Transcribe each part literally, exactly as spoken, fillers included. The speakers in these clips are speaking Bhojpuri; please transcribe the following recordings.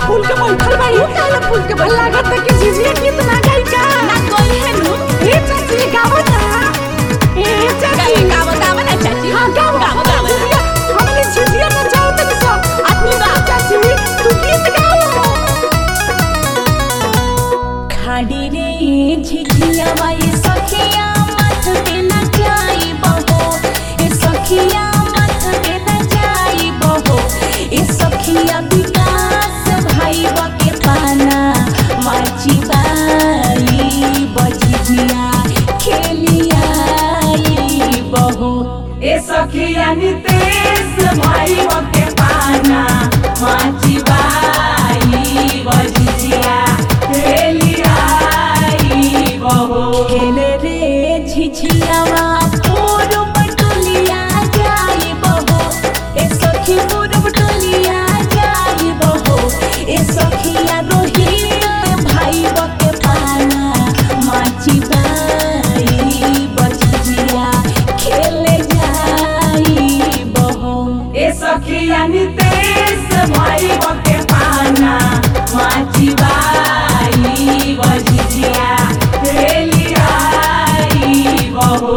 फूल के बैठल बाई काला फूल के बैठल लागत है कि झिझिया कितना गई का ना कोई है नु ए चाची गावो ना ए चाची गावो गावो ना चाची हां गावो गावो गावो हमने झिझिया ना जाओ तक सो अपनी बात चाची तू गीत गाओ खाड़ी रे झिझिया माई सखिया मत पे न जाई बहो ए सखिया मत पे न जाई बहो ए सखिया विकास भाई बके पाना माची बाई बझिझिया खेलिया बहो ए सखिया नितेश भाई बके पाना माची बाई बझिझिया खेलिया बहो खेले रे झिझियावा पूरब टोलिया जाई बहो ए सखी पूरब टोलिया जाई बहो ए सखिया रोहित भाई बके पाना माची बाई बझिझिया खेले जाई बहो ए सखिया नितेश भाई बके पाना माची बाई बझिझिया खेलिया बहो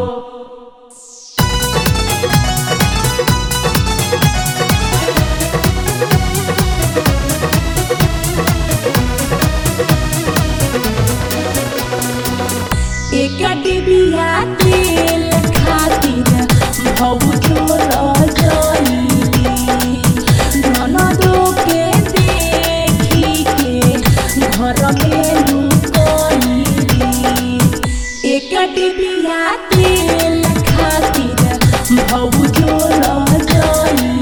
एक डिबिया तेल खातिर भौजो रजनी ननदो के देखी के घर में लुकनी एक डिबिया तेल खातिर भौजो रजनी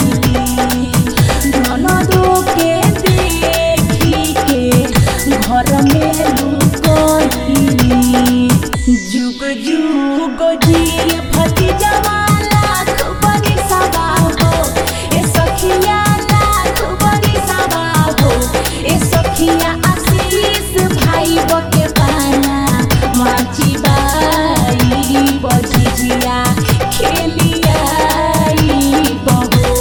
ननदो के देखी के घर में लुकनी जुग जुग जी भतीजवा लाख बड़ी सवा हो ए सखिया लाख बड़ी सवा हो ए सखिया आशीष भाई बके पाना माची बाई बझिझिया खेलिया बहो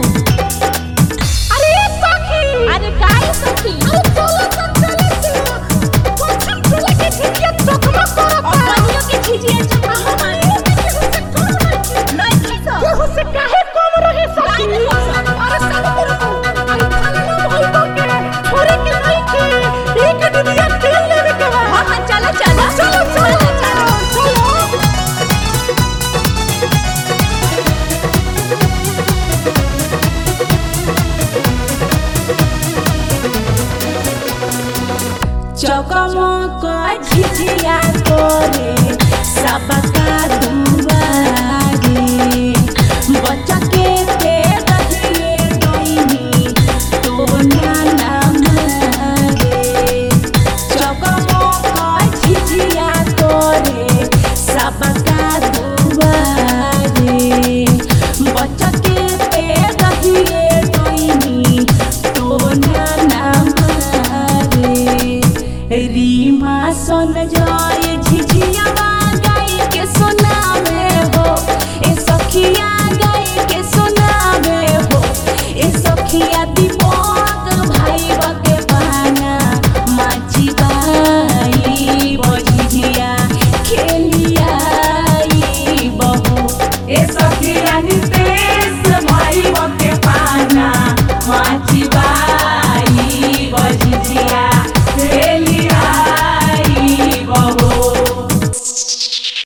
अरे सखी अरे काय सखी अरे चलो चल चलो कुछ चले के झिझिया चकमक करत और बनियो के झिझिया चका हमारे नहीं खीसा केहू से काहे कम रहे सखी अरे सब तेरे अरे खाना भाई बके छोरे के नहीं के एक डिबिया तेल लेवे के बा हां चलो चलो चलो चलो चलो चलो चकमक झिझिया करे सब